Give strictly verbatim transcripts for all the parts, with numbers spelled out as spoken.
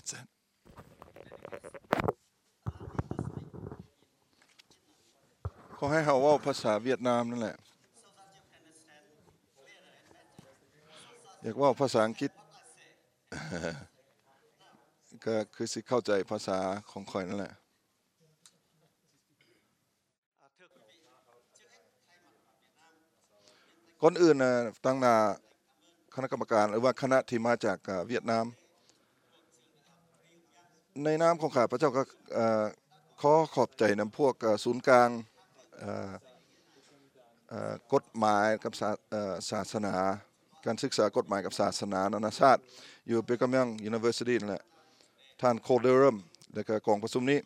What's that? เขาให้เขาว่าภาษาเวียดนามนั่นแหละอยากว่าภาษาอังกฤษก็คือสิเข้าใจภาษาของข่อยนั่นแหละคนอื่นนะตั้งหน้าคณะกรรมการหรือว่าคณะที่มาจากเวียดนามในนามของข้าพเจ้าก็ขอขอบใจนำพวกศูนย์กลางกฎหมายกับศาสนาการศึกษากฎหมายกับศาสนานานาชาติอยู่เบกามัง University นั่นแหละท่านโคเดอรัมและก็กองประชุมนี้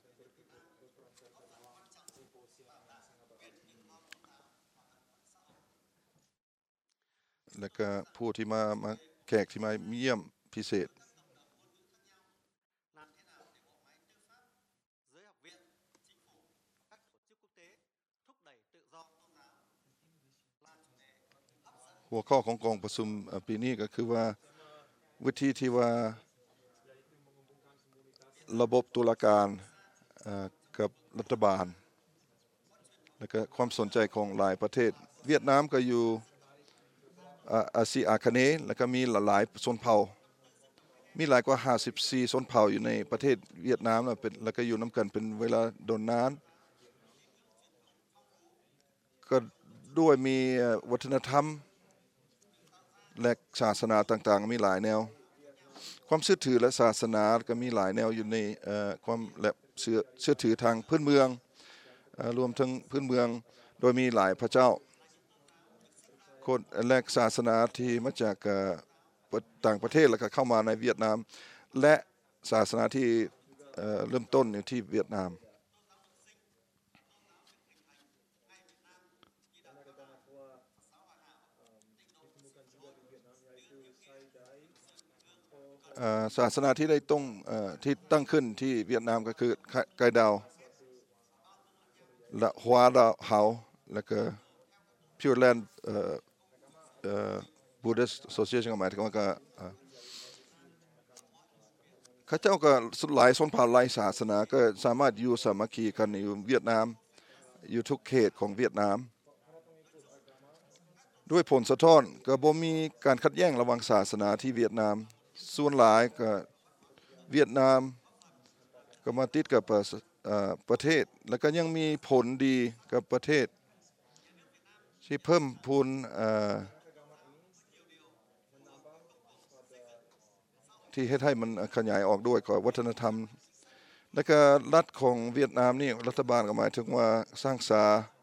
และก็ผู้ที่มามาแขกที่มาเยี่ยมพิเศษหัวข้อของกองประชุมปีนี้ก็คือว่าวิธีที่ว่าระบบตุลาการกับรัฐบาลและก็ความสนใจของหลายประเทศเวียดนามก็อยู่อาซีอาคเนย์แล้วก็มีหลายชนเผ่ามีหลายกว่าห้าสิบสี่ชนเผ่าอยู่ในประเทศเวียดนามแล้วเป็นแล้วก็อยู่นำกันเป็นเวลาโดนนานก็ด้วยมีวัฒนธรรมและศาสนาต่างๆมีหลายแนวความเชื่อถือและศาสนาก็มีหลายแนวอยู่ในความและเชื่อเชื่อถือทางพื้นเมืองรวมทั้งพื้นเมืองโดยมีหลายพระเจ้าคนและศาสนาที่มาจากต่างประเทศแล้วก็เข้ามาในเวียดนามและศาสนาที่เริ่มต้นอยู่ที่เวียดนามศาสนาที่ได้ต้องที่ตั้งขึ้นที่เวียดนามก็คือไกดาวและฮวาดาวเฮาและก็พิวร์แลนด์บูดิสต์แอสโซเซียชันหมายถึงว่าก็ข้าเจ้าก็หลายชนเผ่าหลายศาสนาก็สามารถอยู่สามัคคีกันอยู่เวียดนามอยู่ทุกเขตของเวียดนามด้วยผลสะท้อนก็บ่มีการขัดแย้งระหว่างศาสนาที่เวียดนามส่วนหลายก็เวียดนามก็มาติดกับประเทศแล้วก็ยังมีผลดีกับประเทศที่เพิ่มพูนที่ให้ให้มันขยายออกด้วยก็วัฒนธรรมและก็รัฐของเวียดนามนี่รัฐบาลก็หมายถึงว่าสร้างสา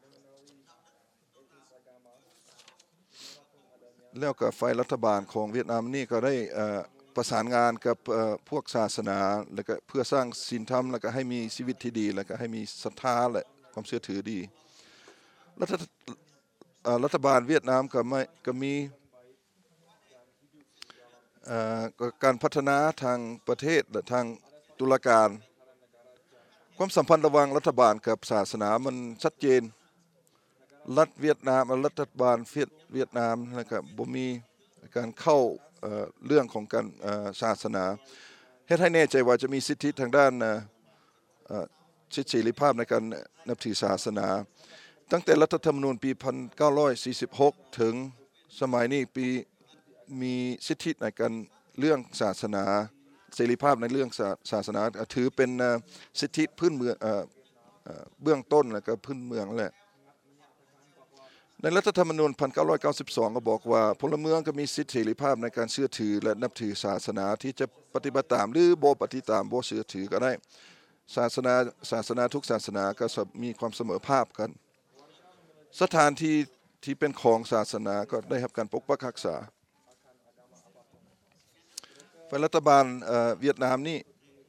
แล้วก็ฝ่ายรัฐบาลของเวียดนามนี่ก็ได้ประสานงานกับพวกศาสนาแล้วก็เพื่อสร้างศีลธรรมแล้วก็ให้มีชีวิตที่ดีแล้วก็ให้มีศรัทธาและความเชื่อถือดีรัฐรัฐบาลเวียดนามก็ไม่ก็มีการพัฒนาทางประเทศและทางตุลาการความสัมพันธ์ระหว่างรัฐบาลกับศาสนามันชัดเจนรัฐเวียดนามรัฐบาลเวียดนามนะครับบ่มีการเข้าเรื่องของการศาสนาเฮ็ดให้แน่ใจว่าจะมีสิทธิทางด้านสิทธิเสรีภาพในการนับถือศาสนาตั้งแต่รัฐธรรมนูญปีหนึ่งพันเก้าร้อยสี่สิบหกถึงสมัยนี้ปีมีสิทธิในการเรื่องศาสนาเสรีภาพในเรื่องศาสนาถือเป็นสิทธิพื้นเมืองเบื้องต้นแล้วก็พื้นเมืองแหละในรัฐธรรมนูญหนึ่งพันเก้าร้อยเก้าสิบสองก็บอกว่าพลเมืองก็มีสิทธิเสรีภาพในการเชื่อถือและนับถือศาสนาที่จะปฏิบัติตามหรือบ่ปฏิบัติตามบ่เชื่อถือก็ได้ศาสนาศาสนาทุกศาสนาก็มีความเสมอภาคกันสถานที่ที่เป็นของศาสนาก็ได้รับการปกปักรักษาฝ่ายรัฐบาลเวียดนามนี่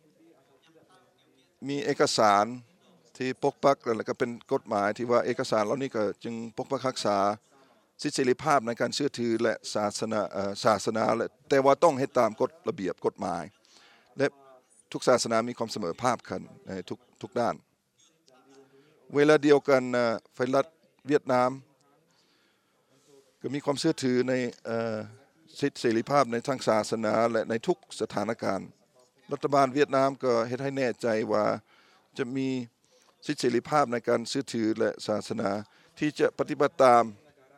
มีเอกสารที่ปกปักแล้วก็เป็นกฎหมายที่ว่าเอกสารเหล่านี้ก็จึงปกปักรักษาสิทธิเสรีภาพในการเชื่อถือและศาสนาศาสนาแต่ว่าต้องให้ตามกฎระเบียบกฎหมายและทุกศาสนามีความเสมอภาคกันในทุกทุกด้านเวลาเดียวกันฝ่ายรัฐเวียดนามก็มีความเชื่อถือในสิทธิเสรีภาพในทางศาสนาและในทุกสถานการณ์รัฐบาลเวียดนามก็เฮ็ดให้แน่ใจว่าจะมีสิทธิเสรีภาพในการซื้อถือและศาสนาที่จะปฏิบัติตาม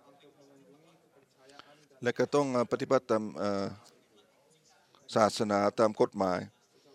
และก็ต้องปฏิบัติตามศาสนาตามกฎหมาย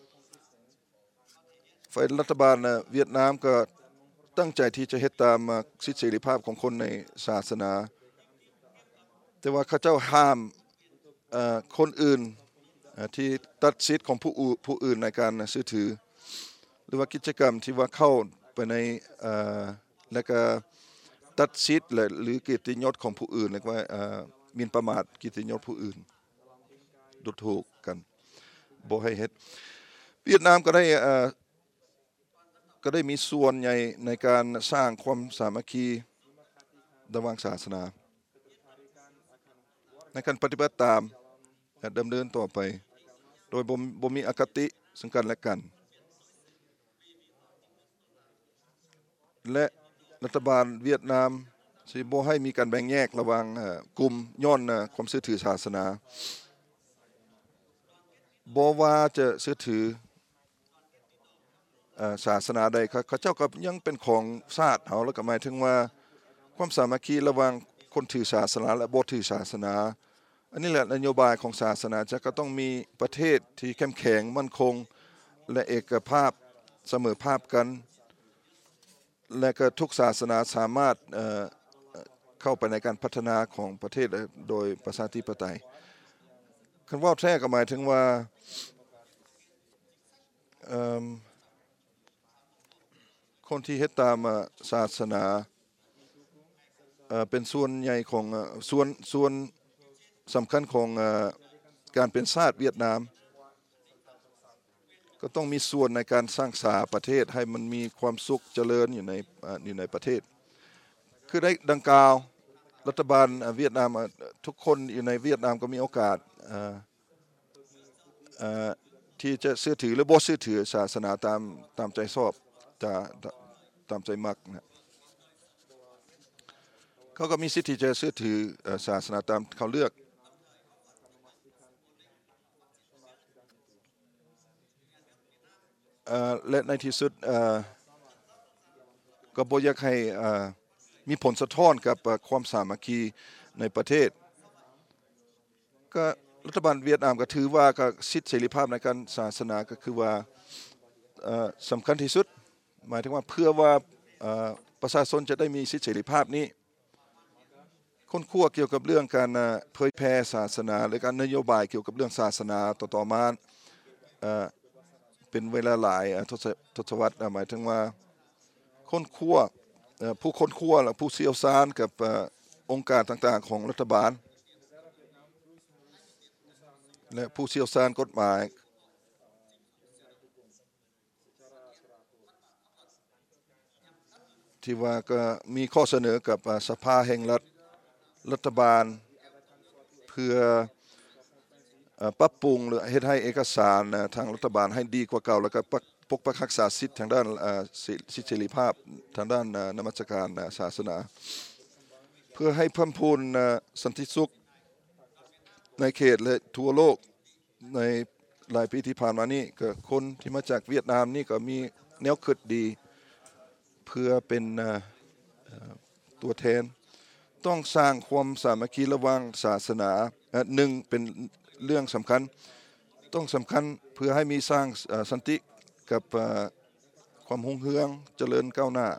ฝ่ายรัฐบาลเวียดนามก็ตั้งใจที่จะเฮ็ดตามสิทธิเสรีภาพของคนในศาสนาแต่ว่าเขาเจ้าห้ามคนอื่นที่ตัดสิทธิ์ของผู้ผู้อื่นในการซื้อถือหรือว่ากิจกรรมที่ว่าเข้าไปในและก็ตัดสิทธิ์หรือเกียรติยศของผู้อื่นเรียกว่าหมิ่นประมาทเกียรติยศผู้อื่นดูถูกกันบ่ให้เฮ็ดเวียดนามก็ได้ก็ได้มีส่วนใหญ่ในการสร้างความสามัคคีระหว่างศาสนาในการปฏิบัติตามดำเนินต่อไปโดยบ่มีอคติซึ่งกันและกันและรัฐบาลเวียดนามสิบ่ให้มีการแบ่งแยกระหว่างกลุ่มย้อนความเชื่อถือศาสนาบ่ว่าจะเชื่อถือศาสนาใดเขาเจ้าก็ยังเป็นของชาติเฮาแล้วก็หมายถึงว่าความสามัคคีระหว่างคนถือศาสนาและบ่ถือศาสนาอันนี้แหละนโยบายของศาสนาจะก็ต้องมีประเทศที่เข้มแข็งมั่นคงและเอกภาพเสมอภาพกันและก็ทุกศาสนาสามารถเอ่อเข้าไปในการพัฒนาของประเทศโดยประชาธิปไตยคำว่าแท้ก็หมายถึงว่าเอ่อคนที่เฮ็ดตามศาสนาเอ่อเป็นส่วนใหญ่ของส่วนส่วนสำคัญของการเป็นชาติเวียดนามก็ต้องมีส่วนในการสร้างสาประเทศให้มันมีความสุขเจริญอยู่ในอยู่ในประเทศคือได้ดังกล่าวรัฐบาลเวียดนามทุกคนอยู่ในเวียดนามก็มีโอกาสที่จะเชื่อถือหรือบ่เชื่อถือศาสนาตามตามใจชอบจะตามใจมักนะเขาก็มีสิทธิ์ที่จะเชื่อถือศาสนาตามเขาเลือกและในที่สุดก็บ่อยากให้มีผลสะท้อนกับความสามัคคีในประเทศก็รัฐบาลเวียดนามก็ถือว่าก็สิทธิเสรีภาพในการศาสนาก็คือว่าสำคัญที่สุดหมายถึงว่าเพื่อว่าประชาชนจะได้มีสิทธิเสรีภาพนี้คนคั่วเกี่ยวกับเรื่องการเผยแพร่ศาสนาหรือการนโยบายเกี่ยวกับเรื่องศาสนาต่อๆมาเป็นเวลาหลายทศวรรษหมายถึงว่าคนคั่วผู้คนคั่วและผู้เชี่ยวชาญกับองค์การต่างๆของรัฐบาลและผู้เชี่ยวชาญกฎหมายที่ว่าก็มีข้อเสนอกับสภาแห่งรัฐรัฐบาลเพื่อปรับปรุงหรือเฮ็ดให้เอกสารทางรัฐบาลให้ดีกว่าเก่าแล้วก็ปกปักรักษาสิทธิทางด้านสิทธิเสรีภาพทางด้านนมัสการศาสนาเพื่อให้เพิ่มพูนสันติสุขในเขตและทั่วโลกในหลายปีที่ผ่านมานี้ก็คนที่มาจากเวียดนามนี่ก็มีแนวคิดดีเพื่อเป็นตัวแทนต้องสร้างความสามัคคีระหว่างศาสนาหนึ่งเป็นเรื่องสำคัญต้องสำคัญเพื่อให้มีสร้างสันติกับความรุ่งเรืองเจริญก้าวหน้า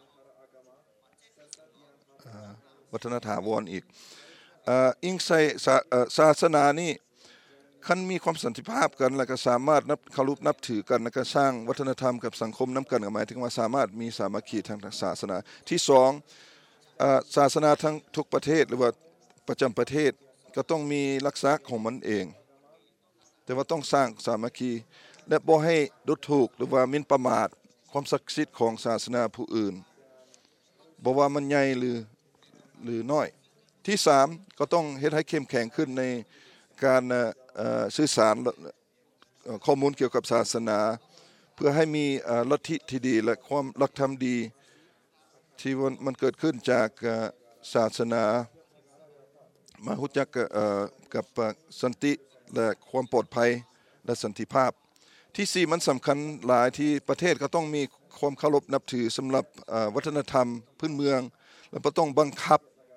วัฒนถาวรอีกอิงใส่ศาสนานี่คันมีความสันติภาพกันแล้วก็สามารถนับเคารพนับถือกันแล้วก็สร้างวัฒนธรรมกับสังคมนํากันหมายถึงว่าสามารถมีสามัคคีทางศาสนาที่สองศาสนาทั้งทุกประเทศหรือว่าประจำประเทศก็ต้องมีลักษณะของมันเองแต่ว่าต้องสร้างสามัคคีและบ่ให้ดูถูกหรือว่าหมิ่นประมาทความศักดิ์สิทธิ์ของศาสนาผู้อื่นบ่ว่ามันใหญ่หรือหรือน้อยที่สามก็ต้องเฮ็ดให้เข้มแข็งขึ้นในการสื่อสารข้อมูลเกี่ยวกับศาสนาเพื่อให้มีลัทธิที่ดีและความหลักธรรมดีที่มันเกิดขึ้นจากศาสนามารู้จักกับสันติและความปลอดภัยและสันติภาพที่สี่มันสำคัญหลายที่ประเทศก็ต้องมีความเคารพนับถือสำหรับวัฒนธรรมพื้นเมืองและก็ต้องบังคับ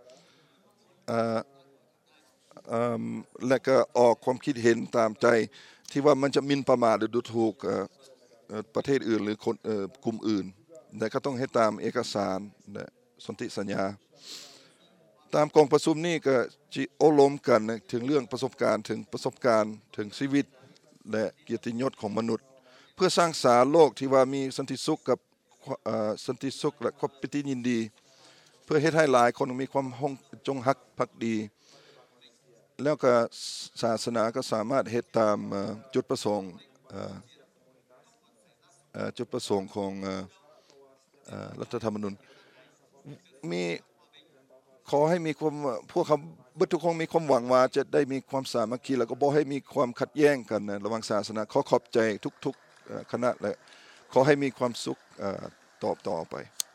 และก็ออกความคิดเห็นตามใจที่ว่ามันจะหมิ่นประมาทหรือดูถูกประเทศอื่นหรือกลุ่มอื่นแต่ก็ต้องให้ตามเอกสารและสนธิสัญญาตามกองประชุมนี้ก็จะอบรมกันถึงเรื่องประสบการณ์ถึงประสบการณ์ถึงชีวิตและเกียรติยศของมนุษย์เพื่อสร้างสรรค์โลกที่ว่ามีสันติสุขกับสันติสุขและความปิติยินดีเพื่อให้ให้หลายคนมีความจงรักภักดีแล้วก็ศาสนาก็สามารถเฮ็ดตามจุดประสงค์จุดประสงค์ของรัฐธรรมนูญมีขอให้มีความพวกเขาทุกคนมีความหวังว่าจะได้มีความสามัคคีแล้วก็บ่ให้มีความขัดแย้งกันระหว่างศาสนาขอขอบใจทุกๆคณะและขอให้มีความสุขตอบต่อไป